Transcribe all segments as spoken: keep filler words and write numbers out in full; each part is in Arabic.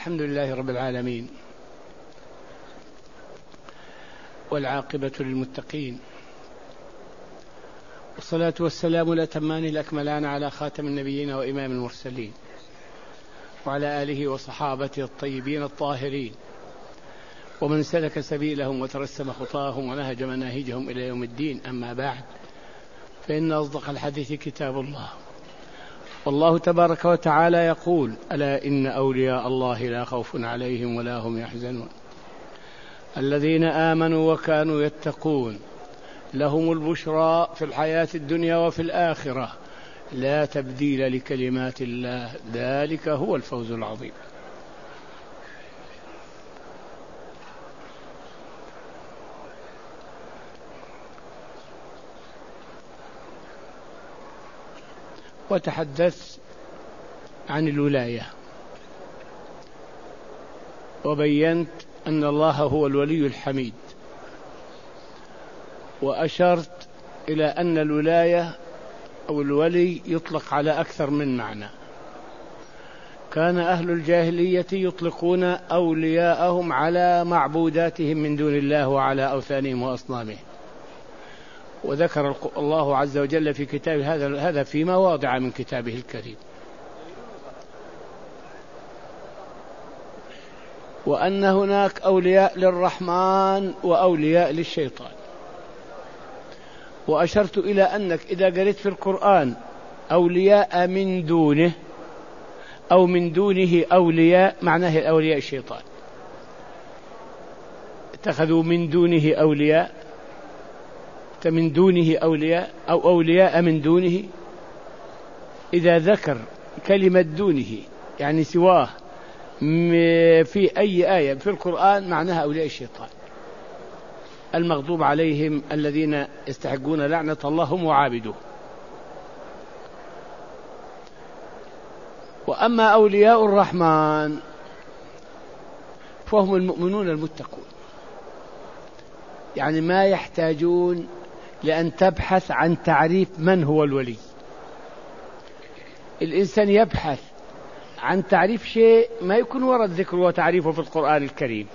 الحمد لله رب العالمين، والعاقبة للمتقين، والصلاة والسلام الأتمان الأكملان على خاتم النبيين وإمام المرسلين، وعلى آله وصحابته الطيبين الطاهرين، ومن سلك سبيلهم وترسم خطاهم ونهج مناهجهم إلى يوم الدين. أما بعد، فإن أصدق الحديث كتاب الله، والله تبارك وتعالى يقول: ألا إن أولياء الله لا خوف عليهم ولا هم يحزنون الذين آمنوا وكانوا يتقون لهم البشرى في الحياة الدنيا وفي الآخرة لا تبديل لكلمات الله ذلك هو الفوز العظيم. وتحدث عن الولاية، وبينت أن الله هو الولي الحميد، وأشرت إلى أن الولاية أو الولي يطلق على أكثر من معنى. كان أهل الجاهلية يطلقون أولياءهم على معبوداتهم من دون الله وعلى أوثانهم وأصنامهم، وذكر الله عز وجل في كتابه هذا هذا في مواضع من كتابه الكريم، وأن هناك أولياء للرحمن وأولياء للشيطان. وأشرت إلى أنك إذا قرأت في القرآن أولياء من دونه أو من دونه أولياء، معناه الأولياء الشيطان، اتخذوا من دونه أولياء، من دونه أولياء أو أولياء من دونه. إذا ذكر كلمة دونه يعني سواه في أي آية في القرآن معناها أولياء الشيطان المغضوب عليهم الذين يستحقون لعنة الله هم وعابدوه. وأما أولياء الرحمن فهم المؤمنون المتقون، يعني ما يحتاجون لأن تبحث عن تعريف من هو الولي. الإنسان يبحث عن تعريف شيء ما يكون ورد ذكره وتعريفه في القرآن الكريم،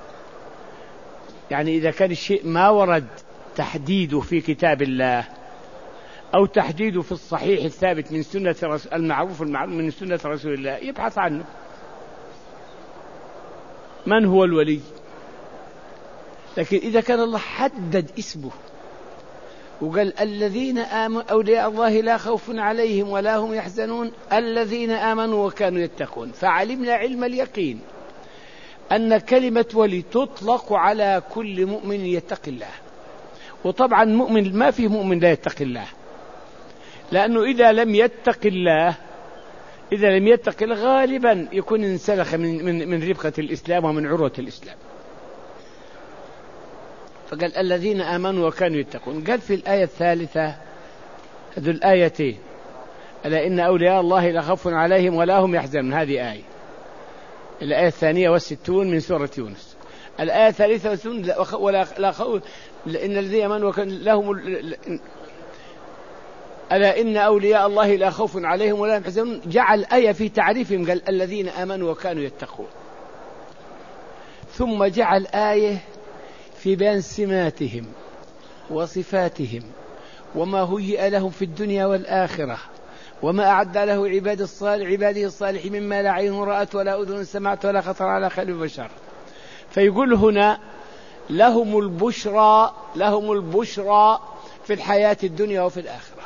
يعني إذا كان الشيء ما ورد تحديده في كتاب الله أو تحديده في الصحيح الثابت من سنة المعروف المعروف من سنة رسول الله يبحث عنه. من هو الولي؟ لكن إذا كان الله حدد اسمه وقال: الذين آمنوا أولياء الله لا خوف عليهم ولا هم يحزنون الذين آمنوا وكانوا يتقون، فعلمنا علم اليقين أن كلمة ولي تطلق على كل مؤمن يتقي الله. وطبعا مؤمن ما فيه مؤمن لا يتقي الله، لأنه إذا لم يتق الله إذا لم يتق الله غالبا يكون انسلخ من, من, من ربقة الإسلام ومن عروة الإسلام. فقال: الذين آمنوا وكانوا يتقون. قال في الآية الثالثة هذه الآيتين: ألا إن أولياء الله لا خوف عليهم ولا هم يحزنون، هذه آية. الآية الثانية والستون من سورة يونس. الآية الثالثة والستون: ولا لا خوف إن الذين آمنوا وكان لهم ألا إن أولياء الله لا خوف عليهم ولا هم يحزنون. جعل آية في تعريفهم، قال: الذين آمنوا وكانوا يتقون. ثم جعل آية في بيان سماتهم وصفاتهم وما هيئ لهم في الدنيا والآخرة وما أعد له عباد الصالح عباده الصالحين مما لا عين رأت ولا أذن سمعت ولا خطر على قلب بشر. فيقول هنا: لهم البشرى لهم البشرى في الحياة الدنيا وفي الآخرة.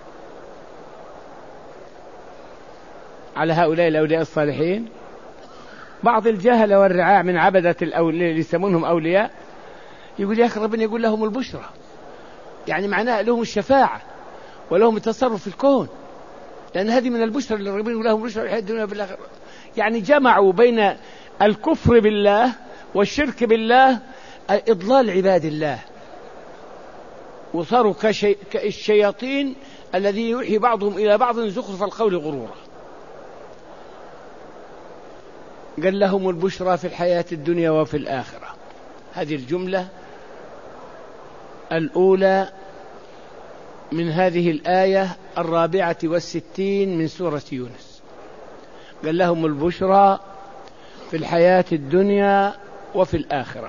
على هؤلاء الأولياء الصالحين بعض الجهل والرعاع من عبدة الأولياء اللي يسمونهم أولياء يقول: يا أخي ربنا يقول لهم البشرى، يعني معناه لهم الشفاعة ولهم التصرف في الكون، لأن هذه من البشرى اللي ربنا يقول لهم بشرى في الحياة الدنيا وفي الآخرة. يعني جمعوا بين الكفر بالله والشرك بالله إضلال عباد الله، وصاروا كشي... كالشياطين الذي يوحي بعضهم إلى بعض زخرف القول غرورا. قال: لهم البشرى في الحياة الدنيا وفي الآخرة. هذه الجملة الأولى من هذه الآية الرابعة والستين من سورة يونس. قال: لهم البشرى في في الحياة الدنيا وفي الآخرة.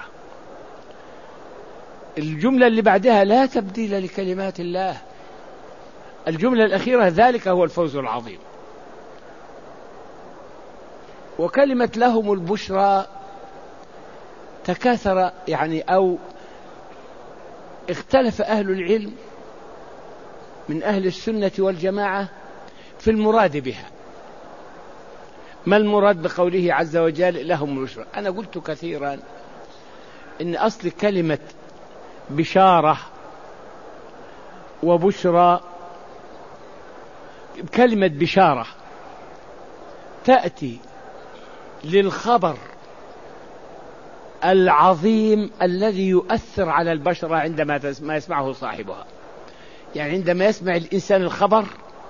الجملة اللي بعدها لا تبديل لكلمات الله، الجملة الأخيرة ذلك هو الفوز العظيم. وكلمة لهم البشرى تكاثر يعني أو اختلف أهل العلم من أهل السنة والجماعة في المراد بها. ما المراد بقوله عز وجل لهم البشرى؟ أنا قلت كثيرا إن أصل كلمة بشارة وبشرى، كلمة بشارة تأتي للخبر العظيم الذي يؤثر على البشرة عندما ما يسمعه صاحبها. يعني عندما يسمع الإنسان الخبر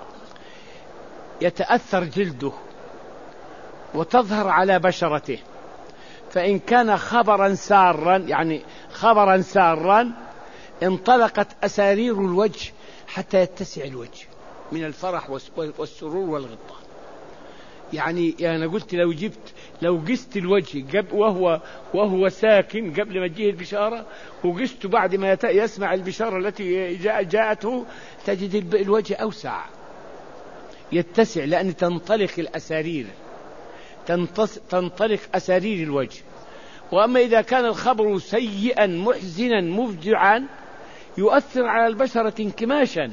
يتأثر جلده وتظهر على بشرته، فإن كان خبرا سارا يعني خبرا سارا انطلقت أسارير الوجه حتى يتسع الوجه من الفرح والسرور والغضة. يعني أنا يعني قلت لو جبت لو قست الوجه قبل وهو وهو ساكن قبل ما تجيه البشارة، وقست بعد ما يسمع البشارة التي جاءته، تجد الوجه أوسع يتسع، لأن تنطلق الأسارير تنطلق أسارير الوجه. وأما إذا كان الخبر سيئا محزنا مفجعا يؤثر على البشرة انكماشا،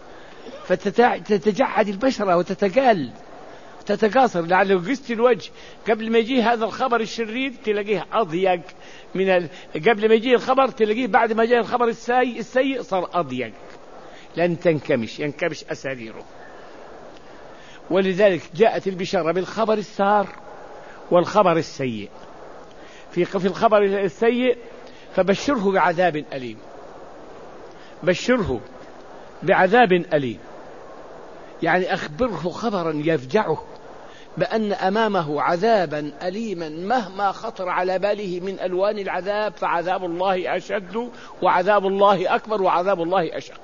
فتتجعد البشرة وتتقال تتقاصر. لعل قست الوجه قبل ما يجيه هذا الخبر الشرير تلاقيه أضيق من ال... قبل ما يجيه الخبر تلاقيه بعد ما جاء الخبر السيء السيء صار أضيق، لن تنكمش ينكمش أساريره. ولذلك جاءت البشارة بالخبر السار والخبر السيء. في في الخبر السيء فبشره بعذاب أليم، بشره بعذاب أليم، يعني أخبره خبرا يفجعه بأن أمامه عذابا أليما مهما خطر على باله من ألوان العذاب، فعذاب الله أشد وعذاب الله أكبر وعذاب الله أشق.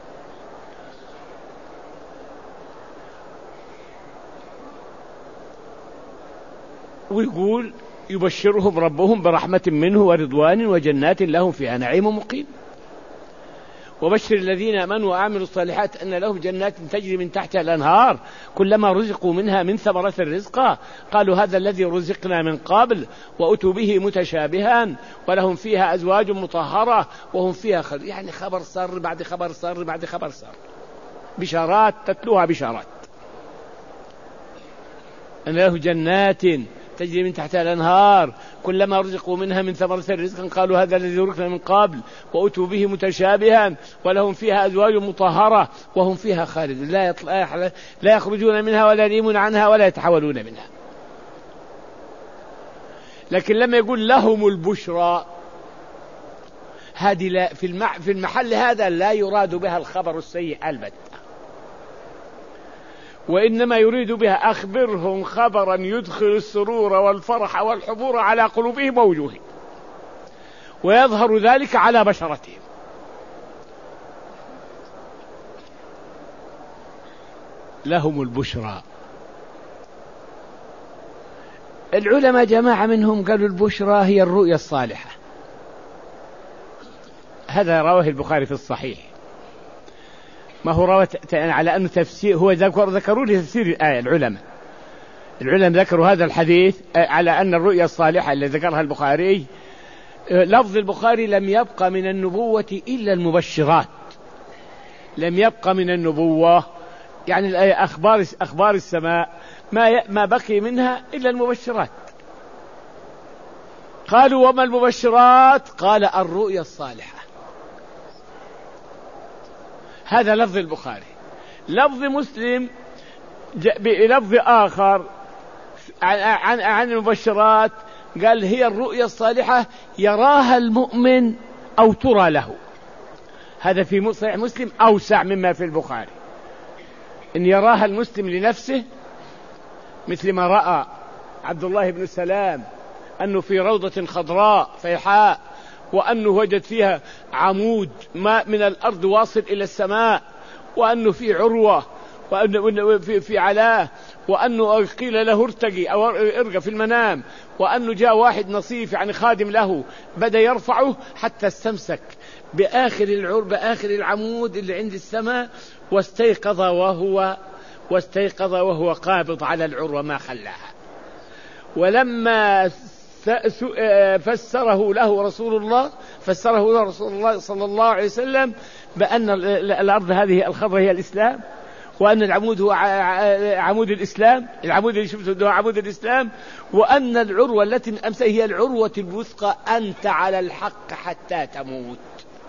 ويقول يبشرهم ربهم برحمة منه ورضوان وجنات لهم فيها نعيم مقيم. وبشر الذين آمنوا وعملوا الصالحات أن لهم جنات تجري من تحتها الأنهار كلما رزقوا منها من ثمرة الرزق قالوا هذا الذي رزقنا من قبل وأتوا به متشابها ولهم فيها أزواج مطهرة وهم فيها خير. يعني خبر صار بعد خبر صار بعد خبر صار، بشارات تتلوها بشارات. أن له جنات تجري من تحتها الأنهار كلما رزقوا منها من ثمرة الرزق قالوا هذا الذي رزقنا من قبل وأتوا به متشابها ولهم فيها أزواج مطهرة وهم فيها خالدون لا, لا يخرجون منها ولا ينيمون عنها ولا يتحولون منها. لكن لما يقول لهم البشرى هذه في المحل هذا لا يراد بها الخبر السيء البتة، وإنما يريد بها أخبرهم خبرا يدخل السرور والفرح والحبور على قلوبهم ووجوههم ويظهر ذلك على بشرتهم. لهم البشرى. العلماء جماعة منهم قالوا البشرى هي الرؤيا الصالحة، هذا رواه البخاري في الصحيح. ما هو روت على أنه تفسير، هو ذكر ذكروا لي تفسير الآية. العلماء العلماء ذكروا هذا الحديث على أن الرؤيا الصالحة اللي ذكرها البخاري، لفظ البخاري لم يبقى من النبوة إلا المبشرات، لم يبقى من النبوة يعني الآية أخبار أخبار السماء ما ما بقي منها إلا المبشرات. قالوا وما المبشرات؟ قال الرؤيا الصالحة. هذا لفظ البخاري. لفظ مسلم بلفظ آخر عن, عن, عن المبشرات قال هي الرؤيا الصالحة يراها المؤمن أو ترى له. هذا في صحيح مسلم أوسع مما في البخاري، إن يراها المسلم لنفسه مثل ما رأى عبد الله بن سلام أنه في روضة خضراء فيحاء وأنه وجد فيها عمود ماء من الأرض واصل إلى السماء وأنه في عروة وأن في, في علاه، وأنه قيل له ارتقي أو ارقى في المنام، وأنه جاء واحد نصيف يعني خادم له بدأ يرفعه حتى استمسك بآخر العر بآخر العمود اللي عند السماء، واستيقظ وهو واستيقظ وهو قابض على العروة ما خلاها. ولما فسره له رسول الله فسره له رسول الله صلى الله عليه وسلم بأن الأرض هذه الخضراء هي الإسلام، وأن العمود هو عمود الإسلام، العمود اللي شفته هو عمود الإسلام، وأن العروة التي من أمسه هي العروة الوثقى، أنت على الحق حتى تموت.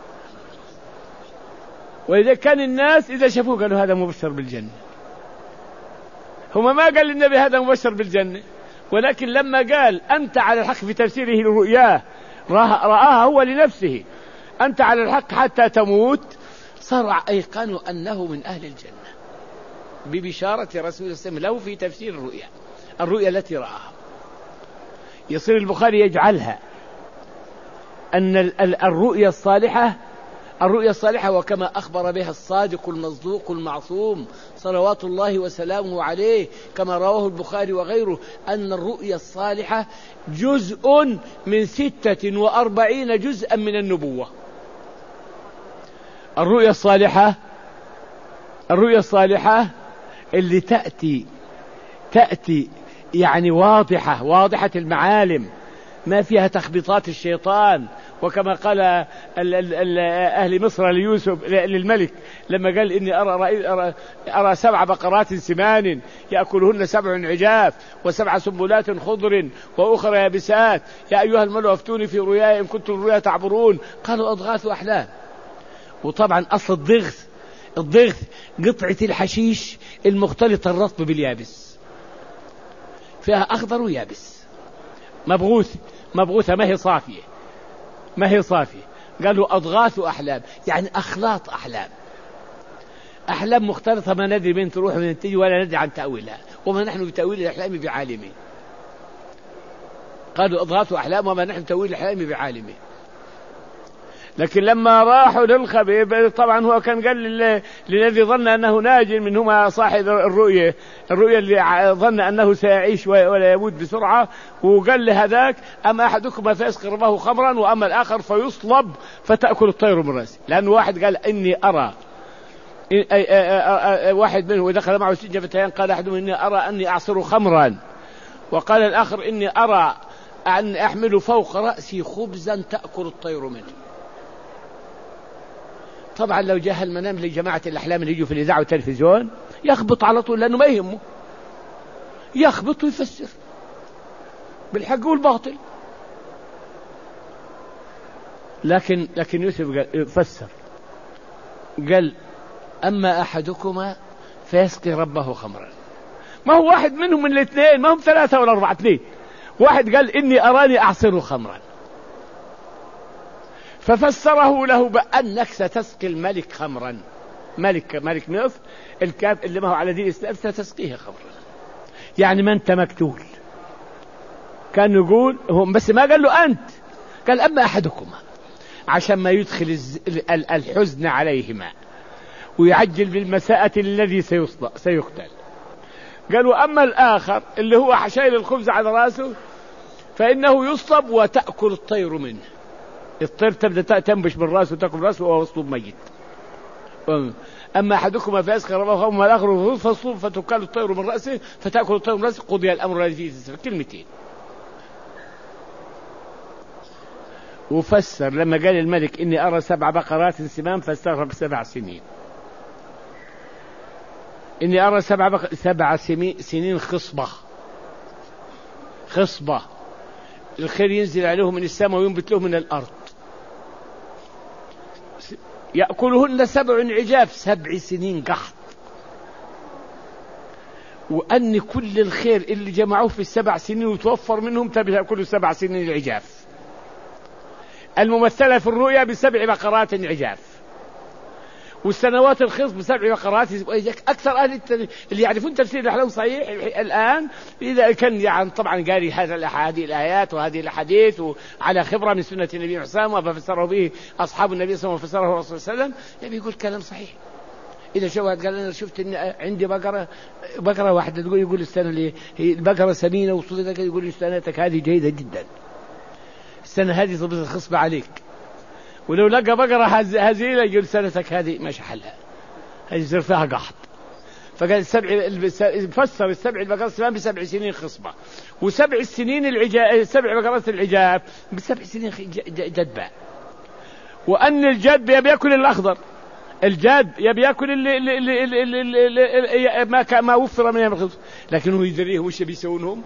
وإذا كان الناس إذا شافوه قالوا هذا مبشر بالجنة، هما ما قال للنبي هذا مبشر بالجنة، ولكن لما قال أنت على الحق في تفسيره لرؤياه رآها هو لنفسه، أنت على الحق حتى تموت، صار أيقنوا أنه من أهل الجنة ببشارة رسول الله صلى الله عليه وسلم له في تفسير الرؤيا الرؤيا التي رآها. يصير البخاري يجعلها أن الرؤيا الصالحة الرؤيا الصالحة وكما أخبر بها الصادق المصدوق المعصوم صلوات الله وسلامه عليه كما رواه البخاري وغيره، أن الرؤيا الصالحة جزء من ستة وأربعين جزءا من النبوة. الرؤيا الصالحة الرؤيا الصالحة اللي تأتي تأتي يعني واضحة واضحة المعالم، ما فيها تخبيطات الشيطان. وكما قال أهل مصر ليوسف للملك لما قال إني أرى, أرى, أرى سبع بقرات سمان يأكلهن سبع عجاف وسبع سنبلات خضر وأخرى يابسات، يا أيها الملأ أفتوني في رؤياي إن كنتم الرؤيا تعبرون، قالوا أضغاث أحلام. وطبعا أصل الضغث الضغث قطعة الحشيش المختلطة الرطب باليابس، فيها أخضر ويابس، مبغوث مبغوثة ما هي صافية ما هي صافية. قالوا أضغاث أحلام يعني أخلاط أحلام، أحلام مختلطة ما ندري من تروح ومن تجي ولا ندري عن تأويلها، وما نحن بتأويل الأحلام بعالمين. قالوا أضغاث أحلام وما نحن بتأويل الأحلام بعالمين. لكن لما راحوا للخبيب طبعا هو كان قال للذي ظن أنه ناج منهما صاحب الرؤية الرؤية اللي ظن أنه سيعيش ولا يموت بسرعة، وقال لهذاك أما أحدكم فيسقي ربه خمرا وأما الآخر فيصلب فتأكل الطير من رأسه. لأن واحد قال إني أرى واحد منه ودخل معه سجن فتيان قال أحدهم إني أرى أني أعصر خمرا، وقال الآخر إني أرى أن أحمل فوق رأسي خبزا تأكل الطير منه. طبعا لو جاء المنام لجماعة الأحلام اللي يجوا في الإذاعة والتلفزيون يخبط على طول، لأنه ما يهمه، يخبط ويفسر بالحق والباطل. لكن لكن يوسف قال فسر، قال أما أحدكما فيسقي ربه خمرا. ما هو واحد منهم من الاثنين، ما هم ثلاثة ولا أربعة، اثنين. واحد قال إني أراني أعصر خمرا، ففسره له بأنك ستسقي الملك خمرا، ملك ملك مصر الكاف اللي ما هو على دين الإسلام ستسقيه خمرا، يعني ما أنت مقتول. كان يقول هم بس ما قال له أنت، قال أما أحدكما عشان ما يدخل الحزن عليهما ويعجل بالمساءة الذي سيقتل. قالوا أما الآخر اللي هو شايل الخبز على رأسه فإنه يصلب وتأكل الطير منه، الطير تبدأ تنبش من رأسه وتأكل رأسه وهو يصلب ميت. أما أحدكما فيسقي ربه خمرا وأما الآخر فيصلب فتأكل الطير من رأسه فتأكل الطير من رأسه، قضي الأمر الذي فيه تستفيد. كلمتين. وفسر لما قال الملك إني أرى سبع بقرات سمان فاستغرب سبع سنين. إني أرى سبع بق... سبع سنين خصبة خصبة الخير ينزل عليهم من السماء وينبت لهم من الأرض، يأكلهن سبع عجاف، سبع سنين قحط. وأن كل الخير اللي جمعوه في السبع سنين وتوفر منهم تبقى كل سبع سنين العجاف الممثلة في الرؤيا بسبع بقرات عجاف، والسنوات الخصب بسبع بقرات. أكثر أهل اللي يعرفون تفسير الأحلام صحيح الآن إذا كان يعني طبعا قاري هذه الآيات وهذه الأحاديث وعلى خبرة من سنة النبي محسن وما فسره به أصحاب النبي صلى الله عليه وسلم وفسره الرسول صلى الله عليه وسلم، يعني يقول كلام صحيح. إذا شوهت قال أنا شفت إن عندي بقرة بقرة واحدة تقول يقول السنة اللي هي البقرة سمينة وصوتك يقول سنتك هذه جيدة جدا، السنة هذه ضبط خصبة عليك. ولو لقى بقرة هزيلة يقول سنتك هذه ماشي حلها، هذه يصير فيها قحط. فقال السبع فسر السبع البقرات السمان بسبع سنين خصبة، وسبع السنين العجاف سبع بقرات العجاف بسبع سنين جدباء. وأن الجد يبي يأكل الأخضر، الجاد يبي يأكل اللي اللي اللي اللي اللي ما ما وفر من الخبز، لكنه يدريه وش بيسوونهم.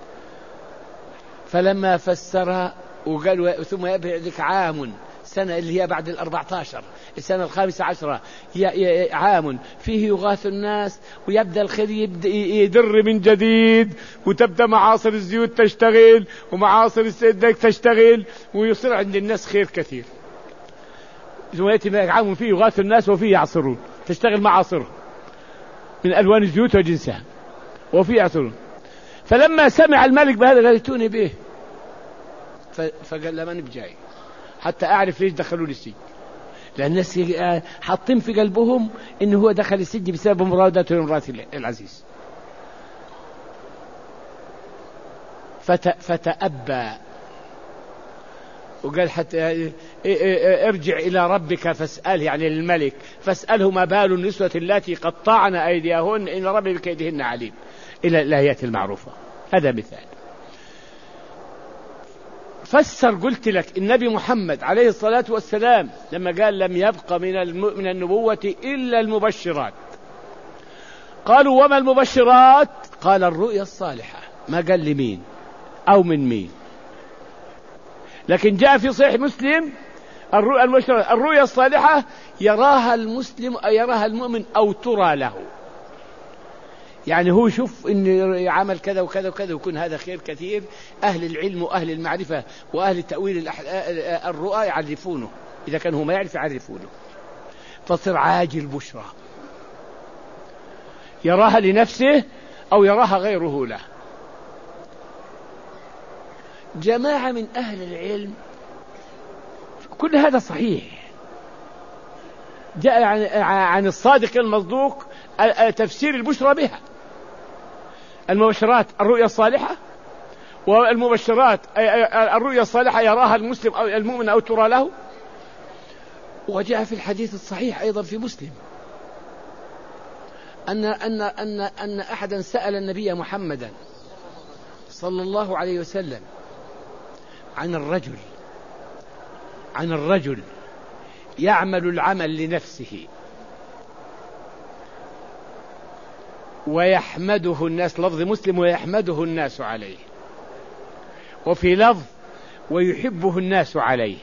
فلما فسرها وقال ثم يبعدك عام، سنة اللي هي بعد الأربعة عشر، السنة الخامسة عشرة عام فيه يغاث الناس ويبدأ الخير يدر من جديد، وتبدأ معاصر الزيوت تشتغل ومعاصر السدك تشتغل، ويصير عند الناس خير كثير. ثم يأتي عام فيه يغاث الناس وفيه يعصرون، تشتغل معاصره من ألوان الزيوت وجنسها وفيه يعصرون. فلما سمع الملك بهذا قال ائتوني به، فقال له من بجاي حتى أعرف ليش دخلوا لي السجن، لأن الناس حاطين في قلبهم إنه هو دخل السجن بسبب مرادته لامرأة العزيز. فت... فتأبى وقال حتى ارجع إلى ربك فاسأله، يعني للملك، فاسأله ما بال النسوة التي قطعن أيديهن إن ربي بكيدهن عليم، إلى الآيات المعروفة. هذا مثال. فسر قلت لك النبي محمد عليه الصلاة والسلام لما قال لم يبق من من النبوة إلا المبشرات. قالوا وما المبشرات؟ قال الرؤيا الصالحة، ما قال لمين أو من مين، لكن جاء في صحيح مسلم الرؤيا المبشرات الرؤيا الصالحة يراها المسلم أو يراها المؤمن أو ترى له، يعني هو شوف إن عمل كذا وكذا وكذا ويكون هذا خير كثير. أهل العلم وأهل المعرفة وأهل التأويل الرؤى يعرفونه، إذا كان هو ما يعرف يعرفونه. فصر عاجل بشرى يراها لنفسه أو يراها غيره له. جماعة من أهل العلم كل هذا صحيح، جاء عن, عن الصادق المصدوق تفسير البشرى بها. المبشرات الرؤيا الصالحة، والمبشرات الرؤيا الصالحة يراها المسلم أو المؤمن أو ترى له. وجاء في الحديث الصحيح أيضا في مسلم أن أن أن أن أحدا سأل النبي محمدا صلى الله عليه وسلم عن الرجل عن الرجل يعمل العمل لنفسه ويحمده الناس، لفظ مسلم ويحمده الناس عليه، وفي لفظ ويحبه الناس عليه.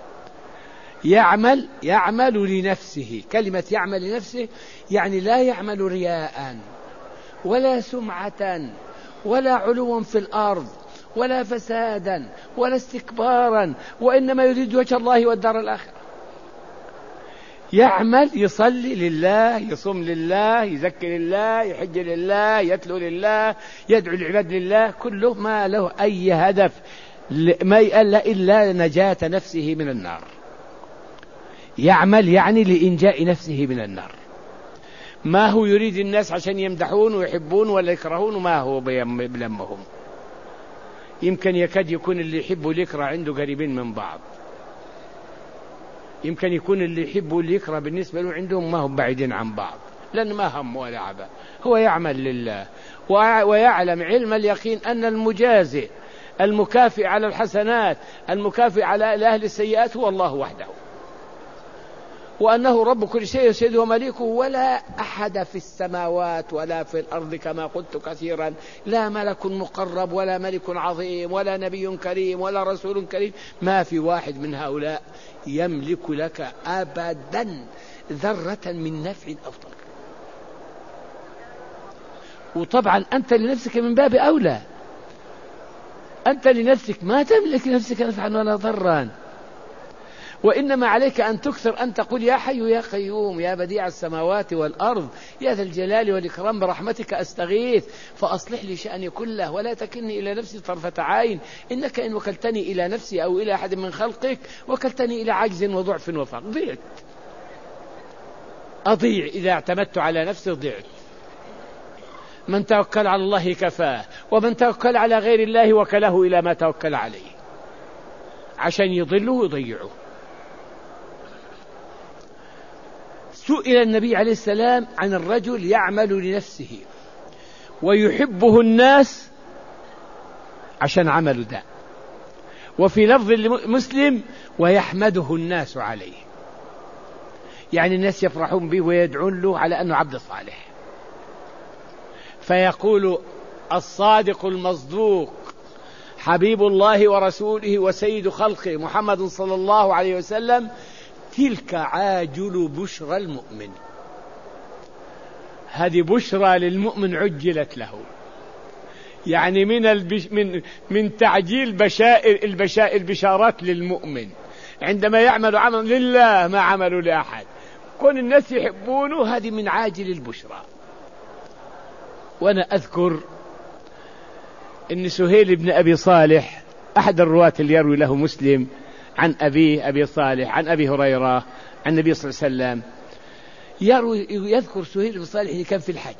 يعمل يعمل لنفسه، كلمة يعمل لنفسه يعني لا يعمل رياء ولا سمعة ولا علوا في الأرض ولا فسادا ولا استكبارا، وإنما يريد وجه الله والدار الآخرة. يعمل يصلي لله، يصوم لله، يزكي لله، يحج لله، يتلو لله، يدعو العباد لله، كله ما له أي هدف ما يقال إلا نجاة نفسه من النار. يعمل يعني لإنجاء نفسه من النار، ما هو يريد الناس عشان يمدحون ويحبون ولا يكرهون، وما هو بلمهم. يمكن يكاد يكون اللي يحب واليكره عنده قريبين من بعض، يمكن يكون اللي يحب واللي يكره بالنسبة له عندهم ما هم بعيدين عن بعض، لأن ما هم ولا عبا. هو يعمل لله ويعلم علم اليقين أن المجازي المكافئ على الحسنات المكافئ على أهل السيئات هو الله وحده، وأنه رب كل شيء سيده ومليكه، ولا أحد في السماوات ولا في الأرض كما قلت كثيرا، لا ملك مقرب ولا ملك عظيم ولا نبي كريم ولا رسول كريم، ما في واحد من هؤلاء يملك لك أبدا ذرة من نفع أو ضر. وطبعا أنت لنفسك من باب أولى، أنت لنفسك ما تملك لنفسك نفعا ولا ضرا، وإنما عليك أن تكثر أن تقول يا حي يا قيوم يا بديع السماوات والأرض يا ذا الجلال والإكرام برحمتك أستغيث فأصلح لي شأني كله ولا تكلني إلى نفسي طرفة عين، إنك إن وكلتني إلى نفسي أو إلى أحد من خلقك وكلتني إلى عجز وضعف وفقر. ضيعت. أضيع إذا اعتمدت على نفسي ضعت. من توكل على الله كفاه، ومن توكل على غير الله وكله إلى ما توكل عليه، عشان يضله ويضيعه. سئل النبي عليه السلام عن الرجل يعمل لنفسه ويحبه الناس عشان عمله ده، وفي لفظ مسلم ويحمده الناس عليه، يعني الناس يفرحون به ويدعون له على أنه عبد صالح. فيقول الصادق المصدوق حبيب الله ورسوله وسيد خلقه محمد صلى الله عليه وسلم: تلك عاجل بشرى المؤمن. هذه بشرى للمؤمن عجلت له، يعني من البش من من تعجيل بشائر البشائر البشارات للمؤمن عندما يعمل عمل لله ما عمله لأحد، كون الناس يحبونه، هذه من عاجل البشرى. وأنا أذكر أن سهيل بن أبي صالح أحد الرواة اللي يروي له مسلم عن أبيه أبي صالح عن أبي هريرة عن النبي صلى الله عليه وسلم، يروي يذكر سهيل بن صالح اللي كان في الحج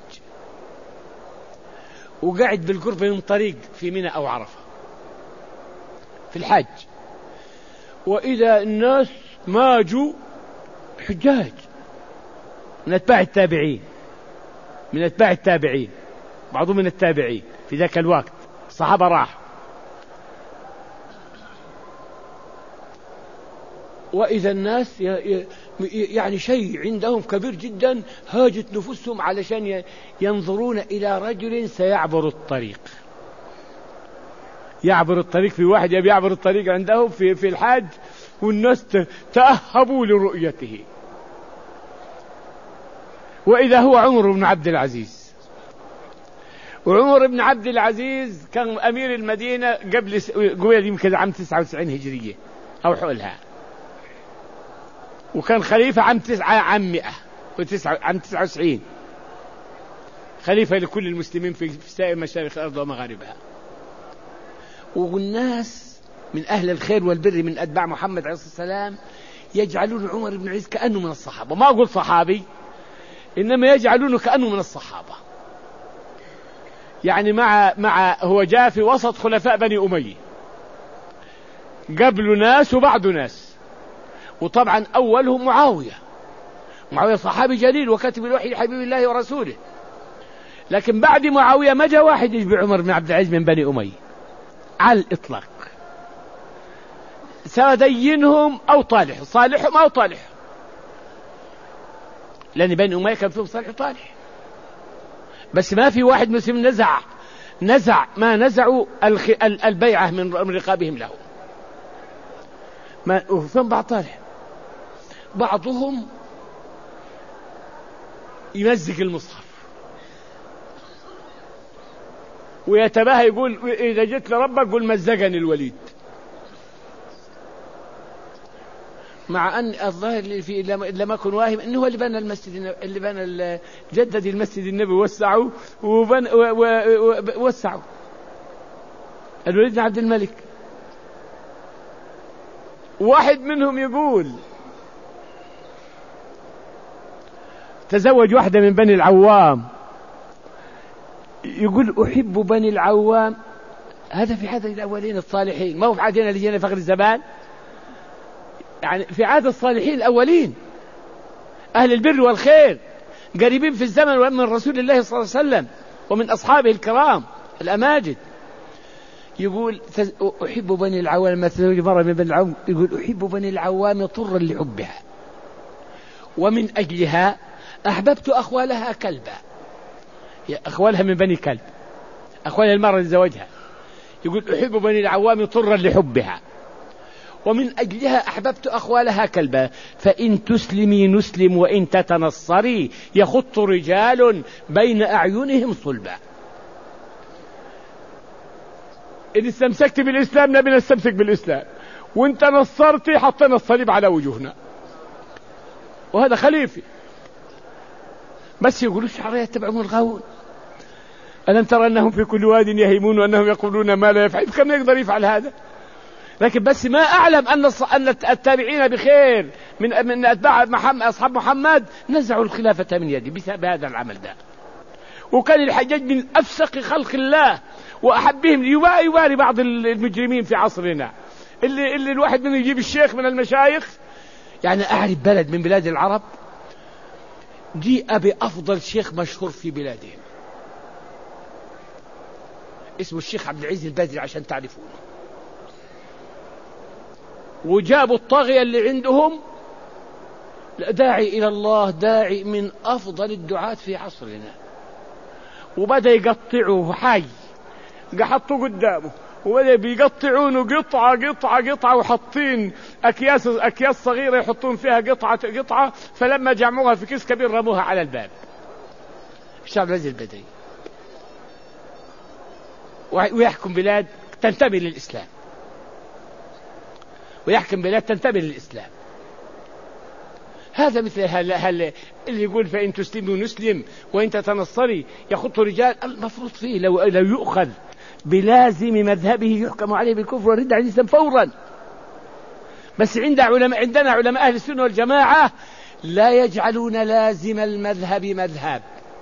وقاعد بالقرب من طريق في منى أو عرفة في الحج، وإذا الناس ماجوا حجاج من أتباع التابعين من أتباع التابعين بعضهم من التابعين في ذاك الوقت، الصحابة راحوا، وإذا الناس يعني شيء عندهم كبير جدا، هاجت نفوسهم علشان ينظرون إلى رجل سيعبر الطريق. يعبر الطريق، في واحد يبي يعبر الطريق عندهم في في الحج، والناس تأهبوا لرؤيته، وإذا هو عمر بن عبد العزيز. وعمر بن عبد العزيز كان أمير المدينة قبل قبل يمكن عام تسعة وتسعين هجرية أو حولها، وكان خليفة عام تسعة عام مئة وتسعة عام تسعة وتسعين، خليفة لكل المسلمين في سائر مشارق الأرض ومغاربها. والناس من أهل الخير والبر من أتباع محمد عليه الصلاة والسلام يجعلون عمر بن عزيز كأنه من الصحابة، ما أقول صحابي، إنما يجعلونه كأنه من الصحابة. يعني مع مع هو جاء في وسط خلفاء بني أمية، قبل ناس وبعد ناس، وطبعا أولهم معاوية. معاوية صحابي جليل وكاتب الوحي لحبيب الله ورسوله، لكن بعد معاوية ما جاء واحد يشبه عمر بن عبد العزيز من بني أمية على الإطلاق، سواء دينهم أو طالح، صالحهم أو طالح، لأن بني أمية كان فيهم صالح وطالح، بس ما في واحد مسلم نزع نزع ما نزعوا البيعة من رقابهم له. ما وفين بعض طالح، بعضهم يمزق المصحف ويتباهى يقول إذا جئت لربك قل مزقني الوليد، مع أن الظاهر اللي في لما أكون واهم أنه هو اللي بنى المسجد، اللي بنى جدد المسجد النبي وسعوا ووسعوا الوليد بن عبد الملك. واحد منهم يقول تزوج واحدة من بني العوام، يقول أحب بني العوام، هذا في عهد الأولين الصالحين، ما هو في عهدنا اللي جينا فخر الزمان، يعني في عهد الصالحين الأولين أهل البر والخير قريبين في الزمن من رسول الله صلى الله عليه وسلم ومن أصحابه الكرام الأماجد. يقول أحب بني العوام، مثل مرة من بني العوام يقول أحب بني العوام طرا لحبها، ومن أجلها أحببت أخوالها كلبا، أخوالها من بني كلب، أخوالها المرة اللي زوجها، يقول أحب بني العوام طرا لحبها، ومن أجلها أحببت أخوالها كلبا، فإن تسلمي نسلم وإن تتنصري يخط رجال بين أعينهم صلبا. إن استمسكت بالإسلام نبي نستمسك بالإسلام، وإنت نصرتي حطينا الصليب على وجوهنا، وهذا خليفي. بس يقولوا الشعراء يتبعون الغاوون، ألم ترى أنهم في كل واد يهيمون وأنهم يقولون ما لا يفعل، كم يقدر يفعل هذا؟ لكن بس ما أعلم أن أن التابعين بخير من من أتباع محمد أصحاب محمد نزعوا الخلافة من يدي بسبب هذا العمل ده. وكان الحجاج من أفسق خلق الله وأحبهم، يواري بعض المجرمين في عصرنا اللي, اللي الواحد منه يجيب الشيخ من المشايخ. يعني أعرف بلد من بلاد العرب جيء بأفضل شيخ مشهور في بلادهم اسمه الشيخ عبد العزيز البدري عشان تعرفونه، وجابوا الطاغية اللي عندهم داعي إلى الله، داعي من أفضل الدعاة في عصرنا، وبدأ يقطعوه حي حطوه قدامه وبدأ بيقطعونه قطعة قطعة قطعة وحطين أكياس أكياس صغيرة يحطون فيها قطعة قطعة، فلما جمعوها في كيس كبير رموها على الباب. الشيخ عبد العزيز البدري ويحكم بلاد تنتمي للإسلام، ويحكم بلاد تنتمي للإسلام. هذا مثل هل اللي يقول فإن تسلموا نسلم وإن تتنصري يخط رجال، المفروض فيه لو, لو يؤخذ بلازم مذهبه يحكم عليه بالكفر والردة عن الإسلام فورا. بس عند علماء عندنا علماء أهل السنة والجماعة لا يجعلون لازم المذهب مذهب.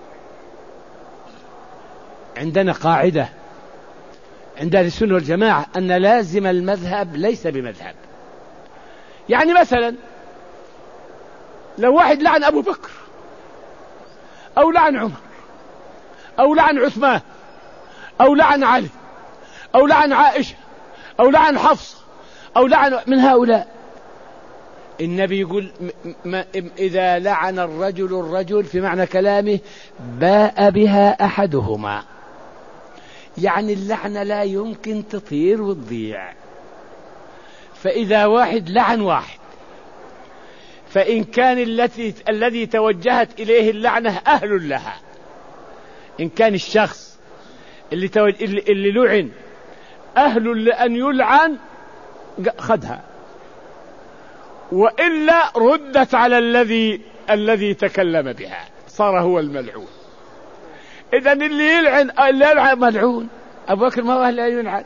عندنا قاعدة عند أهل السنة والجماعة أن لازم المذهب ليس بمذهب. يعني مثلا لو واحد لعن أبو بكر أو لعن عمر أو لعن عثمان أو لعن علي أو لعن عائشة أو لعن حفصة أو لعن من هؤلاء، النبي يقول ما إذا لعن الرجل الرجل في معنى كلامه باء بها أحدهما، يعني اللعنة لا يمكن تطير وتضيع. فإذا واحد لعن واحد فإن كان التي الذي توجهت إليه اللعنة أهل لها، إن كان الشخص اللي, توج... اللي... اللي لعن أهل لأن يلعن خدها، وإلا ردت على الذي الذي تكلم بها صار هو الملعون. إذن اللي يلعن اللي يلعن ملعون. أبو بكر ما هو أهل أن يلعن،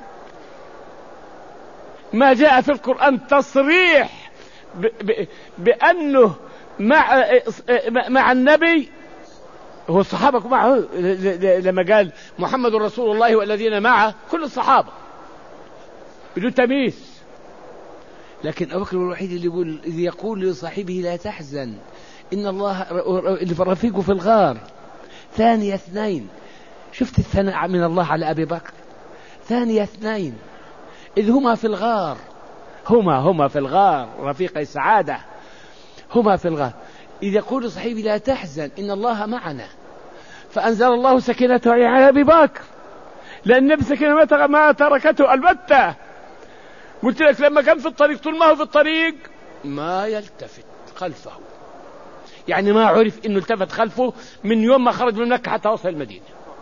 ما جاء في القرآن تصريح ب... ب... بأنه مع مع النبي هو الصحابة معه، لما قال محمد رسول الله والذين معه كل الصحابة بدون تمييز. لكن أبو بكر الوحيد اللي يقول إذ يقول لصاحبه لا تحزن إن الله اللي رفيقه في الغار ثاني اثنين. شفت الثناء من الله على أبي بكر، ثاني اثنين إذ هما في الغار، هما هما في الغار رفيق السعادة، هما في الغار إذ يقول لصاحبه لا تحزن إن الله معنا، فأنزل الله سكينته على أبي بكر لأن النبي سكينة ما تركته البتة. قلت لك لما كان في الطريق طول ما هو في الطريق ما يلتفت خلفه، يعني ما عرف إنه التفت خلفه من يوم ما خرج من مكة حتى وصل المدينة،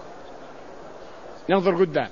ينظر قدام.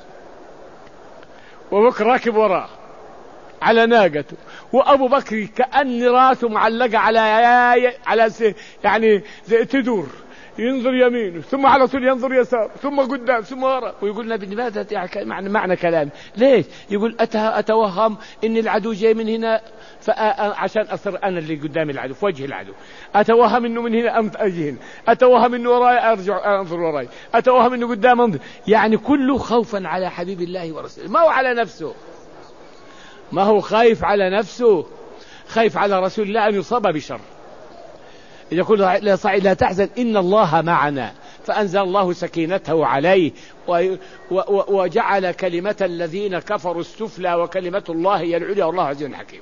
وبكر راكب وراه على ناقته، وأبو بكر كأن راسه معلقة على على يعني تدور، ينظر يمينه ثم على طول ينظر يسار ثم قدام ثم وراء، ويقول لنا لماذا يعني معنى, معنى كلام ليش؟ يقول أتوهم إن العدو جاي من هنا عشان أصر أنا اللي قدام العدو في وجه العدو، أتوهم إنه من هنا أجي هنا، أتوهم إنه وراي أرجع أنظر وراي، أتوهم إنه قدام أنظر، يعني كله خوفا على حبيب الله ورسوله، ما هو على نفسه، ما هو خايف على نفسه، خايف على رسول الله أن يصاب بشر. يقول لا صعيد لا تحزن إن الله معنا، فأنزل الله سكينته عليه وجعل كلمة الذين كفروا السفلى وكلمة الله هي العليا والله عزيز حكيم.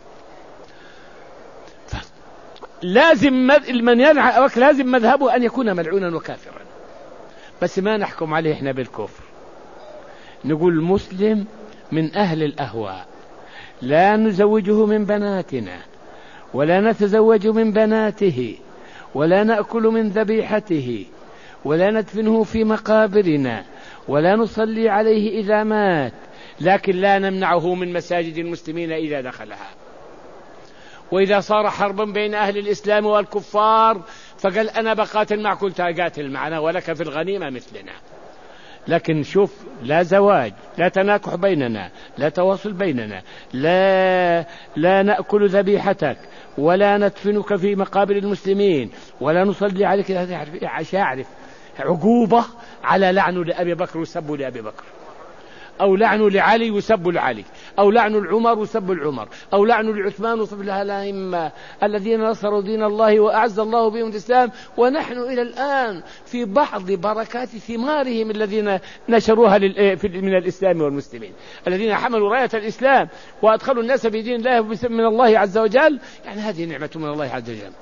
لازم من ينعى لازم مذهبه أن يكون ملعونا وكافرا، بس ما نحكم عليه احنا بالكفر، نقول مسلم من أهل الأهواء لا نزوجه من بناتنا ولا نتزوج من بناته ولا نأكل من ذبيحته ولا ندفنه في مقابرنا ولا نصلي عليه إذا مات، لكن لا نمنعه من مساجد المسلمين إذا دخلها. وإذا صار حرب بين أهل الإسلام والكفار فقال أنا بقاتل معك، قلت قاتل معنا ولك في الغنيمة مثلنا. لكن شوف، لا زواج، لا تناكح بيننا، لا تواصل بيننا، لا لا نأكل ذبيحتك، ولا ندفنك في مقابر المسلمين، ولا نصلي عليك. أعرف عقوبة على لعنه لأبي بكر وسبه لأبي بكر، أو لعنه لعلي وسب لعلي، أو لعنه لعمر وسب العمر، أو لعنه لعثمان وسب الأئمة الذين نصروا دين الله وأعز الله بهم الإسلام، ونحن إلى الآن في بعض بركات ثمارهم الذين نشروها من الإسلام والمسلمين، الذين حملوا راية الإسلام وأدخلوا الناس في دين الله من الله عز وجل. يعني هذه نعمة من الله عز وجل.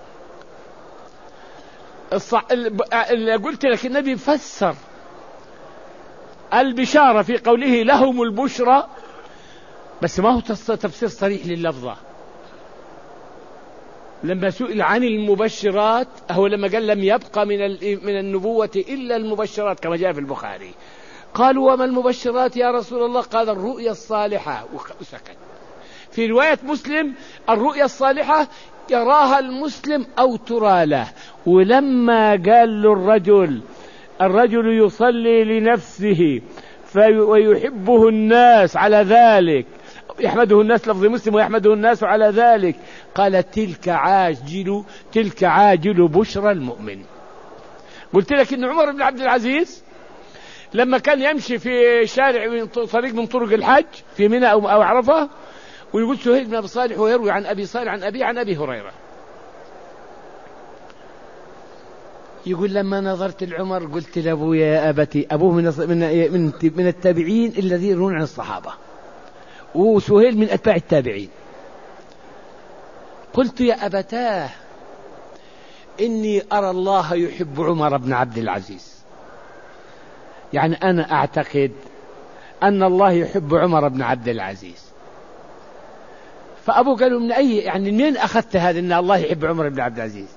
الصع... اللي قلت لك النبي فسر البشارة في قوله لهم البشرى، بس ما هو تفسير صريح لللفظة. لما سئل عن المبشرات، هو لما قال لم يبقى من من النبوة إلا المبشرات كما جاء في البخاري، قالوا وما المبشرات يا رسول الله؟ قال الرؤيا الصالحة وسكت. في رواية مسلم الرؤيا الصالحة يراها المسلم أو ترى له. ولما قال له الرجل الرجل يصلي لنفسه ويحبه الناس على ذلك، يحمده الناس، لفظ مسلم، ويحمده الناس على ذلك، قال تلك عاجل تلك عاجل بشرى المؤمن. قلت لك إن عمر بن عبد العزيز لما كان يمشي في شارع من طريق من طرق الحج في منى أو عرفة، ويقول سهيل بن أبي صالح ويروي عن أبي صالح عن أبي عن أبي هريرة، يقول لما نظرت العمر قلت لأبو يا أبتي، أبوه من من من التابعين الذين يروون عن الصحابة، وسهيل من أتباع التابعين، قلت يا أبتاه إني أرى الله يحب عمر بن عبد العزيز. يعني أنا أعتقد أن الله يحب عمر بن عبد العزيز. فأبو قالوا من أي يعني منين أخذت هذا أن الله يحب عمر بن عبد العزيز؟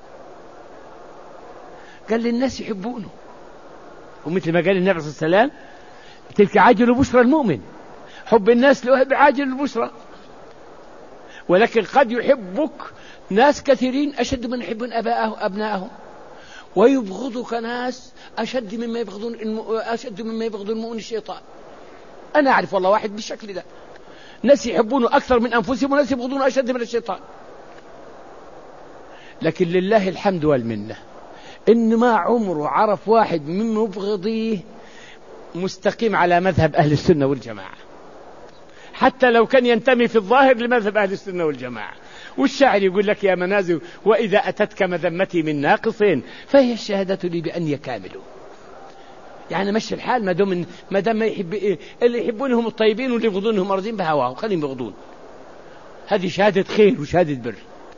قال لي الناس يحبونه، ومثل ما قال النبي صلى الله عليه وسلم تلك عاجل بشرى المؤمن، حب الناس له بعاجل البشرى. ولكن قد يحبك ناس كثيرين أشد من يحبون أبنائهم، ويبغضك ناس أشد مما يبغضون أشد مما يبغضون المؤمن الشيطان. أنا أعرف والله واحد بالشكل ده، ناس يحبونه أكثر من أنفسهم، وناس يبغضونه أشد من الشيطان. لكن لله الحمد والمنة إن ما عمره عرف واحد من مبغضيه مستقيم على مذهب أهل السنة والجماعة، حتى لو كان ينتمي في الظاهر لمذهب أهل السنة والجماعة. والشاعر يقول لك يا منازل وإذا أتتك مذمتي من ناقص فهي الشهادة لي بأني كامل. يعني مشي الحال ما دام ما دام ما يحب إيه؟ اللي يحبونهم الطيبين واللي يبغضونهم مرضين بهواهم، خليهم يبغضون. هذه شهادة خير وشهادة بر.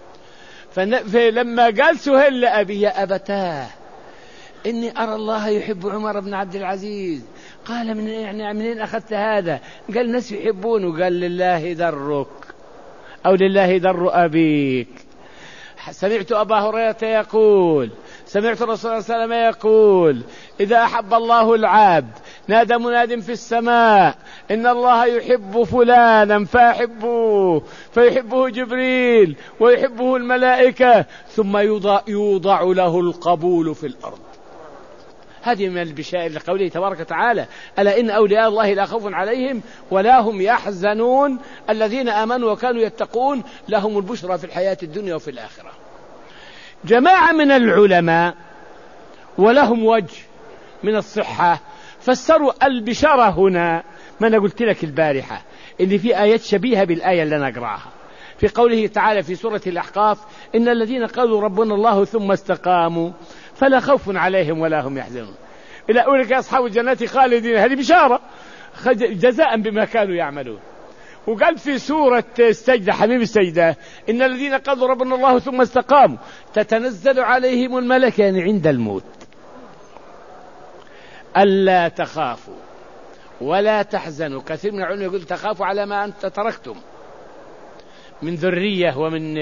فلما قال سهيل لأبي يا أبتاه إني أرى الله يحب عمر بن عبد العزيز، قال من يعني منين أخذت هذا؟ قال الناس يحبونه. قال لله درك أو لله در أبيك. سمعت أبا هريرة يقول سمعت الرسول صلى الله عليه وسلم يقول إذا أحب الله العبد نادى مناد في السماء إن الله يحب فلانا فأحبوه، فيحبه جبريل ويحبه الملائكة، ثم يوضع, يوضع له القبول في الأرض. هذه من البشائر لقوله تبارك وتعالى ألا إن أولياء الله لا خوف عليهم ولا هم يحزنون الذين آمنوا وكانوا يتقون لهم البشرى في الحياة الدنيا وفي الآخرة. جماعة من العلماء ولهم وجه من الصحة فسروا البشارة هنا ما أنا قلت لك البارحة اللي في آيات شبيهة بالآية اللي نقرأها في قوله تعالى في سورة الأحقاف إن الذين قالوا ربنا الله ثم استقاموا فلا خوف عليهم ولا هم يحزنون إلى أولئك أصحاب الجنة خالدين. هذه بشارة جزاء بما كانوا يعملون. وقال في سورة السجدة حميم السجدة إن الذين قالوا ربنا الله ثم استقاموا تتنزل عليهم الملائكة يعني عند الموت ألا تخافوا ولا تحزنوا. كثير من العلماء يقول تخافوا على ما أنت تركتم من ذرية ومن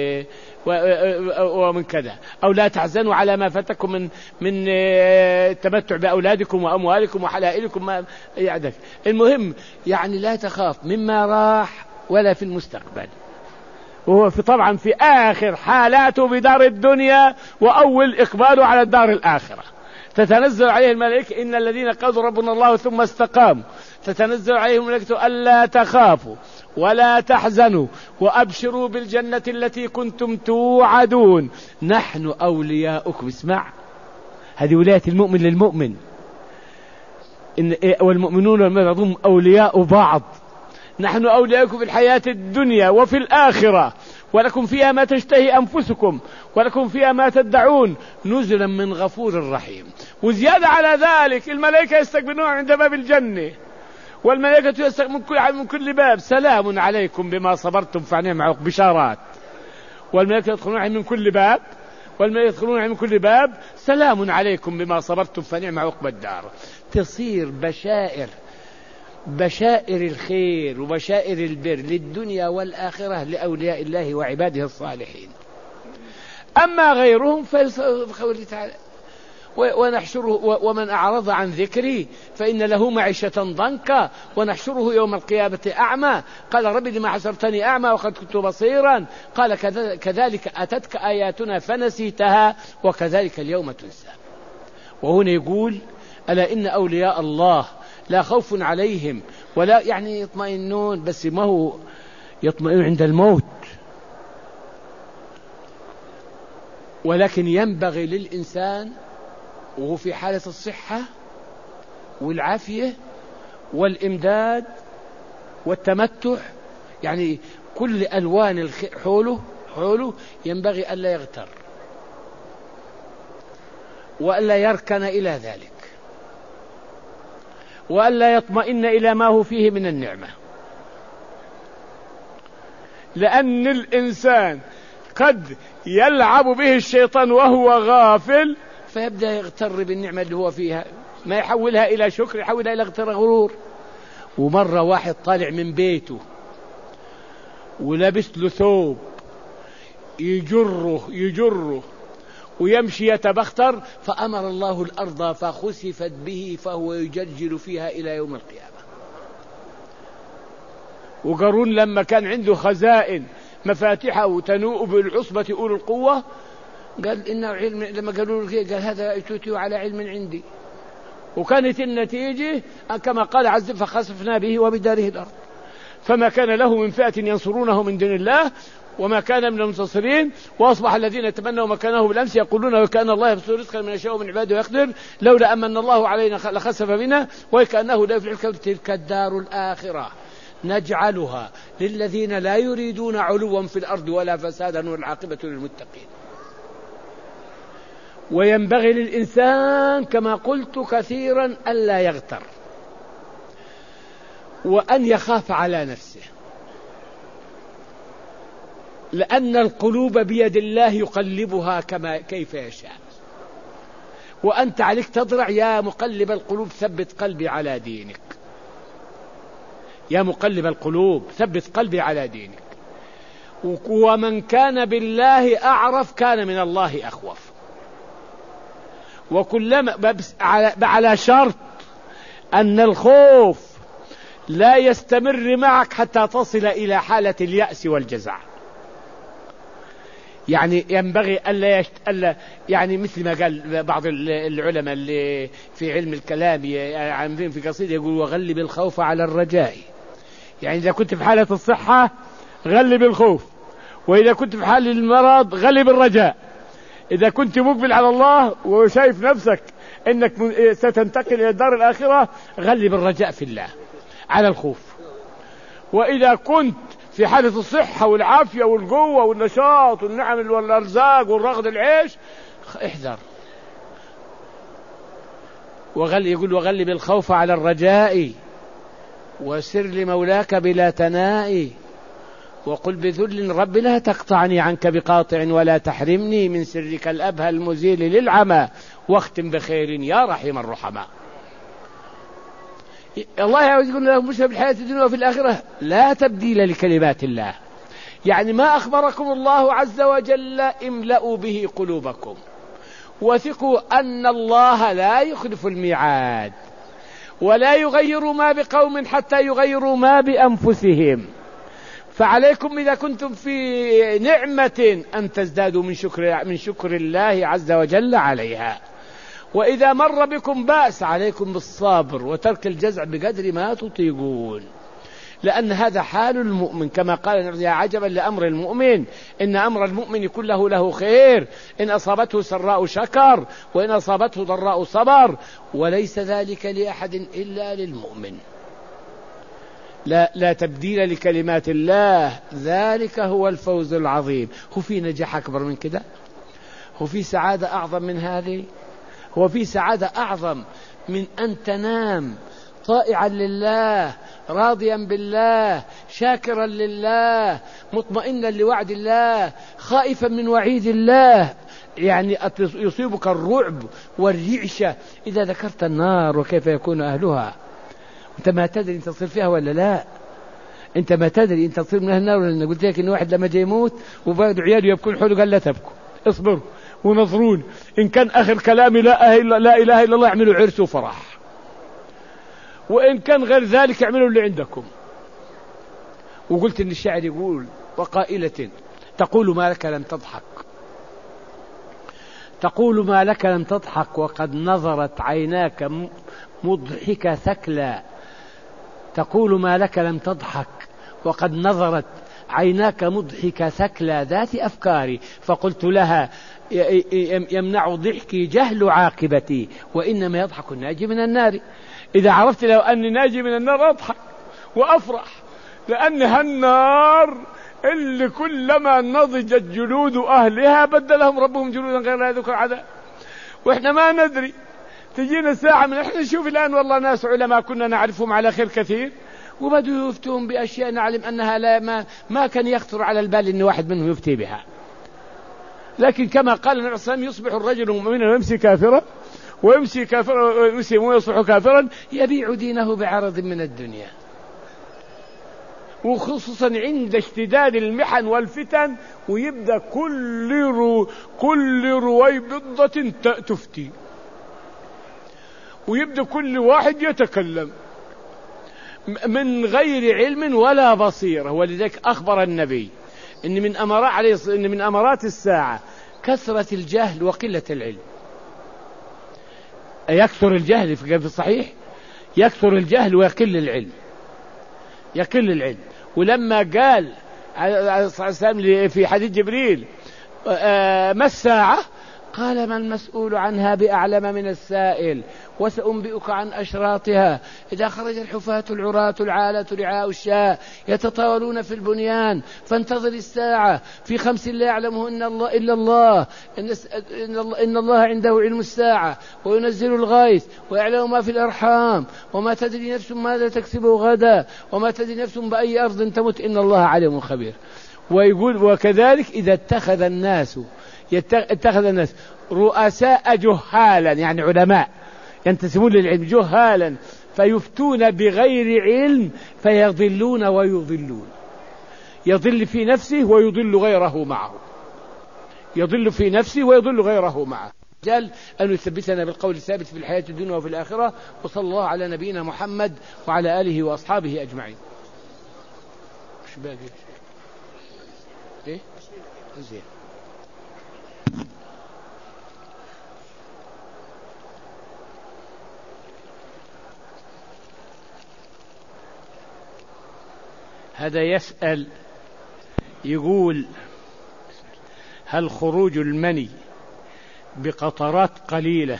ومن كذا، أو لا تحزنوا على ما فاتكم من من التمتع بأولادكم وأموالكم وحلائلكم ما يعدك. المهم يعني لا تخاف مما راح ولا في المستقبل. وهو في طبعا في آخر حالاته بدار الدنيا وأول إقباله على الدار الآخرة. تتنزل عليه الملائكة إن الذين قالوا ربنا الله ثم استقاموا تتنزل عليهم الملائكة ألا تخافوا ولا تحزنوا وأبشروا بالجنة التي كنتم توعدون نحن أولياؤكم. اسمع، هذه ولاية المؤمن للمؤمن، إن والمؤمنون بعضهم أولياء بعض. نحن أولياؤكم في الحياة الدنيا وفي الآخرة ولكم فيها ما تشتهي أنفسكم ولكم فيها ما تدعون نزلا من غفور رحيم. وزيادة على ذلك الملائكة يستقبلون عند باب الجنة والملائكة يستقبلون من كل من كل باب سلام عليكم بما صبرتم فنعم عقبى بشارات. والملائكة يدخلون من كل باب والملائكة يدخلون من كل باب سلام عليكم بما صبرتم فنعم عقبى الدار. تصير بشائر بشائر الخير وبشائر البر للدنيا والآخرة لأولياء الله وعباده الصالحين. أما غيرهم فقوله تعالى ونحشره ومن أعرض عن ذكري فإن له معيشة ضنكا ونحشره يوم القيامة أعمى قال ربي لما حشرتني أعمى وقد كنت بصيرا قال كذلك أتتك آياتنا فنسيتها وكذلك اليوم تنسى. وهنا يقول ألا إن أولياء الله لا خوف عليهم ولا يعني يطمئنون، بس ما هو يطمئن عند الموت، ولكن ينبغي للإنسان وهو في حالة الصحة والعافية والإمداد والتمتع يعني كل ألوان حوله حوله ينبغي ألا يغتر وألا يركن إلى ذلك وألا يطمئن إلى ما هو فيه من النعمة، لأن الإنسان قد يلعب به الشيطان وهو غافل فيبدأ يغتر بالنعمة اللي هو فيها، ما يحولها إلى شكر يحولها إلى اغتر غرور. ومرة واحد طالع من بيته ولبس له ثوب يجره يجره ويمشي يتبختر فأمر الله الأرض فخسفت به فهو يجلجل فيها إلى يوم القيامة. وقارون لما كان عنده خزائن مفاتيحه تنوء بالعصبة أولي القوة قال إنه علم، لما قالوا له قال هذا أتيته على علم عندي، وكانت النتيجة كما قال عز فخسفنا به وبداره الأرض فما كان له من فئة ينصرونه من دون الله وما كان من المنتصرين. وأصبح الذين تمنوا مكانه بالأمس يقولون وكأن الله يبسط رزقا من يشاء من عباده ويقدر لولا أمن الله علينا لخسف بنا وكأنه لا يفلح الكون. تلك الدار الآخرة نجعلها للذين لا يريدون علوا في الأرض ولا فسادا والعاقبة للمتقين. وينبغي للإنسان كما قلت كثيرا ألا يغتر وأن يخاف على نفسه، لأن القلوب بيد الله يقلبها كما كيف يشاء، وأنت عليك تضرع يا مقلب القلوب ثبت قلبي على دينك، يا مقلب القلوب ثبت قلبي على دينك. ومن كان بالله أعرف كان من الله أخوف. وكلما على شرط أن الخوف لا يستمر معك حتى تصل إلى حالة اليأس والجزع. يعني ينبغي ألا, يشت... ألا يعني مثل ما قال بعض العلماء اللي في علم الكلام عاملين في قصيدة يقول وغلب الخوف على الرجاء. يعني إذا كنت في حالة الصحة غلب الخوف، وإذا كنت في حال المرض غلب الرجاء. إذا كنت مقبل على الله وشايف نفسك إنك ستنتقل إلى الدار الآخرة غلب الرجاء في الله على الخوف. وإذا كنت في حالة الصحة والعافية والقوة والنشاط والنعم والأرزاق والرغد العيش احذر. وغل يقول وغلب الخوف على الرجاء وسر لمولاك بلا تناء وقل بذل رب لا تقطعني عنك بقاطع ولا تحرمني من سرك الأبهى المزيل للعمى واختم بخير يا رحيم الرحماء. الله يقول له مش في الحياة الدنيا وفي الآخرة لا تبديل لكلمات الله. يعني ما أخبركم الله عز وجل املأوا به قلوبكم وثقوا أن الله لا يخلف الميعاد ولا يغير ما بقوم حتى يغيروا ما بأنفسهم. فعليكم إذا كنتم في نعمة أن تزدادوا من شكر, من شكر الله عز وجل عليها. وإذا مر بكم بأس عليكم بالصبر وترك الجزع بقدر ما تطيقون، لأن هذا حال المؤمن. كما قال يا عجبا لأمر المؤمن إن أمر المؤمن كله له خير، إن أصابته سراء شكر وإن أصابته ضراء صبر، وليس ذلك لأحد إلا للمؤمن. لا, لا تبديل لكلمات الله، ذلك هو الفوز العظيم. هو في نجاح أكبر من كده؟ هو في سعادة أعظم من هذه؟ هو في سعادة أعظم من أن تنام طائعا لله، راضيا بالله، شاكرا لله، مطمئنا لوعد الله، خائفا من وعيد الله؟ يعني يصيبك الرعب والرعشة إذا ذكرت النار وكيف يكون أهلها. أنت ما تدري أنت تصير فيها ولا لا؟ أنت ما تدري أنت تصير من أهل النار ولا لا؟ قلت لك إن واحد لما جاء يموت وبعد عياله يبكون حوله قال لا تبكوا، اصبروا ونظرون، إن كان آخر كلامي لا إله إلا الله اعملوا عرس وفرح، وإن كان غير ذلك اعملوا اللي عندكم. وقلت إن الشاعر يقول وقائلة تقول ما لك لم تضحك، تقول ما لك لم تضحك وقد نظرت عيناك مضحك ثكلا، تقول ما لك لم تضحك وقد نظرت عيناك مضحك ثكلا ذات أفكاري، فقلت لها يمنع ضحكي جهل عاقبتي وإنما يضحك الناجي من النار. إذا عرفت لو أني ناجي من النار أضحك وأفرح، لأنها النار اللي كلما نضجت جلود أهلها بدلهم ربهم جلودا غير ذلك العذاب، وإحنا ما ندري. تجينا ساعة من إحنا نشوف الآن والله ناس علماء كنا نعرفهم على خير كثير وبدوا يفتون بأشياء نعلم أنها لا ما, ما كان يخطر على البال أن واحد منهم يفتي بها. لكن كما قال النبي صلى الله عليه وسلم يصبح الرجل مؤمنا ويمسي كافرا ويمسي كافرا ويمسي ويصبح كافرا يبيع دينه بعرض من الدنيا. وخصوصا عند اشتداد المحن والفتن ويبدأ كل رو كل رويبضة تفتي، ويبدأ كل واحد يتكلم من غير علم ولا بصيرة. ولذلك أخبر النبي إن من أمارات عليه إن من أمارات الساعة كثرة الجهل وقلة العلم. يكثر الجهل في الصحيح، يكثر الجهل ويقل العلم، يقل العلم. ولما قال عليه الصلاة والسلام في حديث جبريل ما الساعة؟ قال ما المسؤول عنها بأعلم من السائل، وسأنبئك عن أشراطها. إذا خرج الحفاة العراة العالة رعاء الشاء يتطاولون في البنيان فانتظر الساعة في خمس لا يعلمهن الله إلا الله، إن, إن, الله إن الله عنده علم الساعة وينزل الغيث ويعلم ما في الأرحام وما تدري نفس ماذا تكسب غدا وما تدري نفس بأي أرض تمت إن الله عليم خبير. ويقول وكذلك إذا اتخذ الناس اتخذ الناس رؤساء جهالا، يعني علماء ينتسبون للعلم جهالا فيفتون بغير علم فيضلون ويضلون، يضل في نفسه ويضل غيره معه، يضل في نفسه ويضل غيره معه. جل أن يثبتنا بالقول الثابت في الحياة الدنيا وفي الآخرة. وصلى الله على نبينا محمد وعلى آله وأصحابه أجمعين. مش باقي إيه؟ زين. هذا يسأل يقول هل خروج المني بقطرات قليلة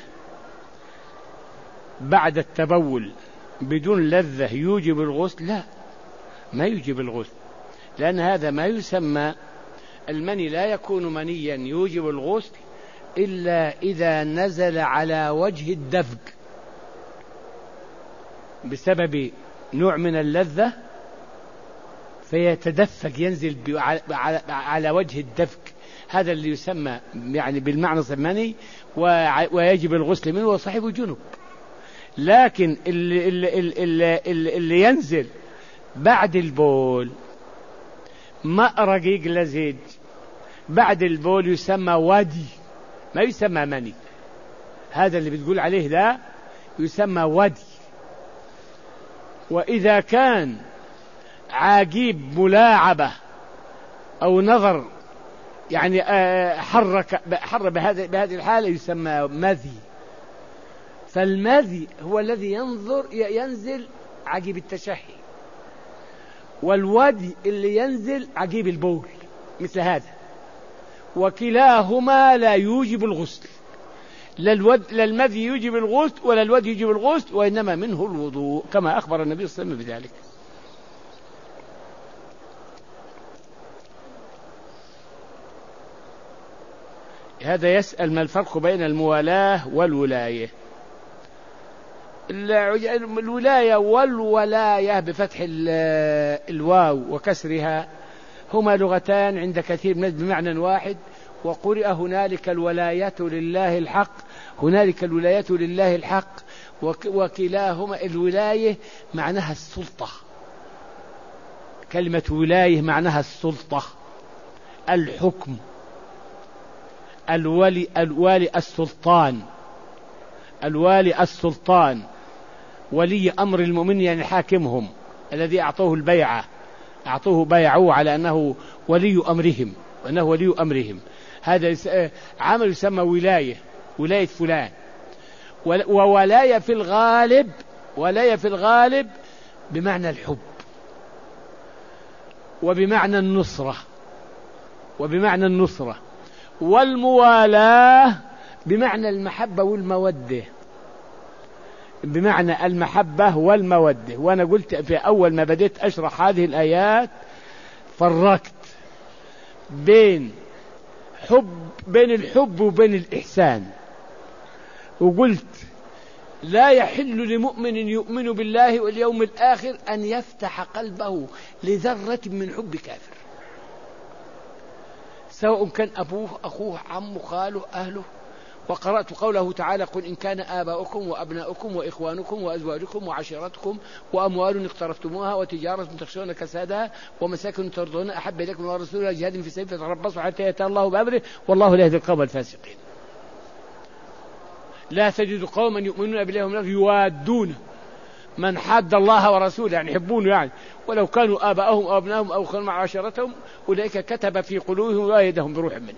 بعد التبول بدون لذة يوجب الغسل؟ لا، ما يوجب الغسل، لأن هذا ما يسمى المني لا يكون منيا يوجب الغسل إلا إذا نزل على وجه الدفق بسبب نوع من اللذة فيتدفق ينزل على وجه الدفق، هذا اللي يسمى يعني بالمعنى المني ويجب الغسل منه وصاحبه جنب. لكن اللي, اللي, اللي, اللي, اللي ينزل بعد البول ماء رقيق لزج بعد البول يسمى ودي، ما يسمى مني. هذا اللي بتقول عليه لا يسمى ودي. وإذا كان عاقيب ملاعبة أو نظر يعني حرك حر بهذه بهذه الحالة يسمى مذي، فالمذي هو الذي ينظر ينزل عقب التشهي، والودي اللي ينزل عقب البول مثل هذا، وكلاهما لا يوجب الغسل، لا المذي يوجب الغسل ولا الودي يوجب الغسل، وإنما منه الوضوء كما أخبر النبي صلى الله عليه وسلم بذلك. هذا يسأل ما الفرق بين الموالاة والولاية. الولاية والولاية بفتح الواو وكسرها هما لغتان عند كثير من بمعنى واحد، وقرئ هنالك الولاية لله الحق، هنالك الولاية لله الحق، وكلاهما الولاية معناها السلطة، كلمة ولاية معناها السلطة، الحكم، الولي الوالي السلطان، الوالي السلطان ولي أمر المؤمنين يعني حاكمهم الذي أعطوه البيعة، أعطوه بيعوه على أنه ولي أمرهم وأنه ولي أمرهم. هذا عمل يسمى ولاية، ولاية فلان. وولاية في الغالب، ولاية في الغالب بمعنى الحب وبمعنى النصرة، وبمعنى النصرة. والموالاة بمعنى المحبة والمودة، بمعنى المحبة والمودة. وأنا قلت في أول ما بديت أشرح هذه الآيات فرقت بين حب بين الحب وبين الإحسان، وقلت لا يحل لمؤمن يؤمن بالله واليوم الآخر أن يفتح قلبه لذرة من حب كافر، سواء كان أبوه أخوه عمه خاله أهله. وقرأت قوله تعالى: قل إن كان آباؤكم وأبناؤكم وإخوانكم وأزواجكم وعشيرتكم وأموال اقترفتموها وتجارة تخشون كسادها ومساكن ترضون أحب إليكم ورسوله جهاد في سبيله فتربصوا حتى يأتي الله بأمره والله لا يهدي القوم الفاسقين. لا تجد قوما يؤمنون بالله واليوم الآخر يوادون من حاد الله ورسوله، يعني يحبون يعني ولو كانوا آباءهم أو أبناءهم أو أخوانهم مع عشيرتهم أولئك كتب في قلوبهم وأيدهم بروح منه.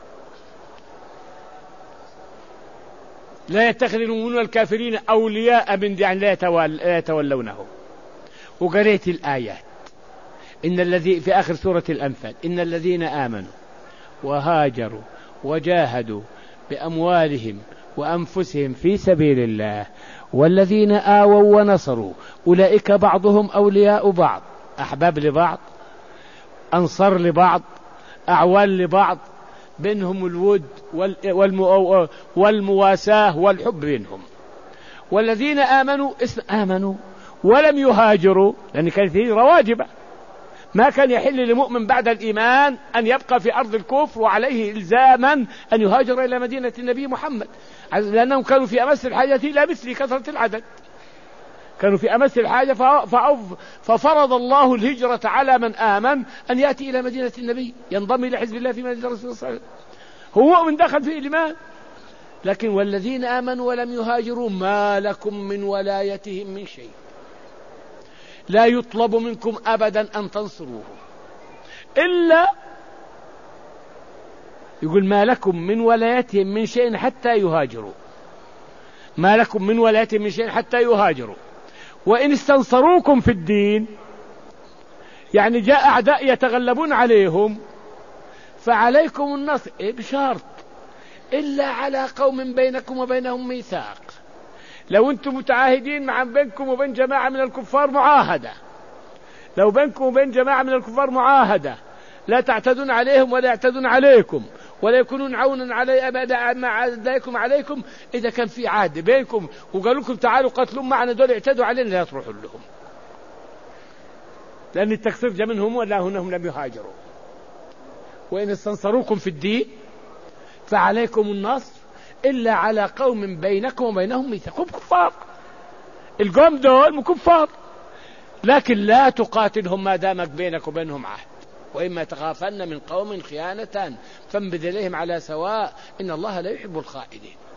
لا يتخذ المؤمنون الكافرين أولياء من يعني لا يتولونه. وقريت الآيات إن الذي في آخر سورة الأنفال: إن الذين آمنوا وهاجروا وجاهدوا بأموالهم وأنفسهم في سبيل الله والذين آووا ونصروا أولئك بعضهم أولياء بعض، أحباب لبعض، أنصر لبعض، أعوان لبعض، بينهم الود والمو... والمواساة والحب بينهم. والذين آمنوا اسم آمنوا ولم يهاجروا، لأن كانت هي رواجبة، ما كان يحل لمؤمن بعد الإيمان أن يبقى في أرض الكفر وعليه إلزاما أن يهاجر إلى مدينة النبي محمد، لأنهم كانوا في أمس الحاجة إلى مثل كثرة العدد، كانوا في أمس الحاجة ففرض الله الهجرة على من آمن أن يأتي إلى مدينة النبي ينضم إلى حزب الله في مدينة الرسول صلى الله عليه وسلم، هو من دخل في الإيمان. لكن والذين آمنوا ولم يهاجروا ما لكم من ولايتهم من شيء، لا يطلب منكم أبدا أن تنصروه إلا يقول ما لكم من ولايتهم من شيء حتى يهاجروا، ما لكم من ولايتهم من شيء حتى يهاجروا. وإن استنصروكم في الدين، يعني جاء أعداء يتغلبون عليهم، فعليكم النصر بشرط إلا على قوم بينكم وبينهم ميثاق. لو أنتم متعاهدين مع بينكم وبين جماعة من الكفار معاهدة، لو بينكم وبين جماعة من الكفار معاهدة لا تعتدون عليهم ولا يعتدون عليكم ولا يكونون عونا علي مع أعدائكم عليكم، إذا كان في عهد بينكم وقالوا لكم تعالوا قتلوا معنا دول اعتدوا علينا لا تروحوا لهم، لأن التقصير جاء منهم ولا هنهم لم يهاجروا. وإن استنصروكم في الدين فعليكم النصر إلا على قوم بينكم وبينهم ميثاق، كفار، القوم دول كفار، لكن لا تقاتلهم ما دامك بينك وبينهم عهد، وإما تخافن من قوم خيانة فانبذ إليهم على سواء إن الله لا يحب الخائنين.